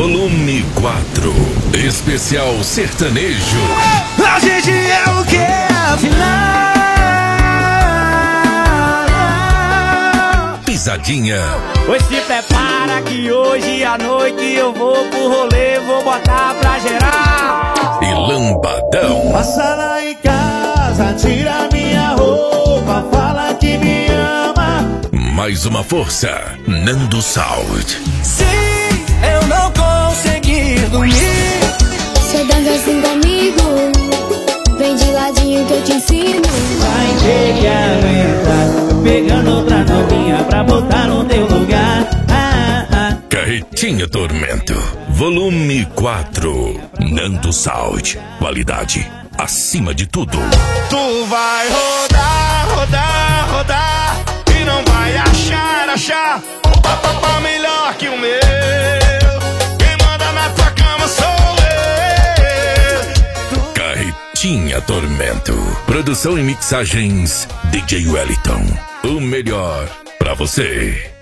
Volume 4, especial sertanejo. A gente é o que? Afinal, Pisadinha. pois se prepara que hoje à noite eu vou pro rolê, vou botar pra gerar. E lambadão. Passa lá em casa, tira minha roupa, fala que me ama. Mais uma força, Nando Sound. Se eu não conseguir dormir, Cê dança assim comigo, vem de ladinho que eu te ensino. Vai ter que aguentar, pegando outra novinha pra botar no teu lugar. Carretinha Tormento, Volume 4, Nando Sound. Qualidade acima de tudo. tu vai rodar, rodar, rodar e não vai achar um papapá melhor que o meu. Quem manda na tua cama sou eu. Carretinha Tormento. Produção e mixagens DJ Wellington. O melhor pra você.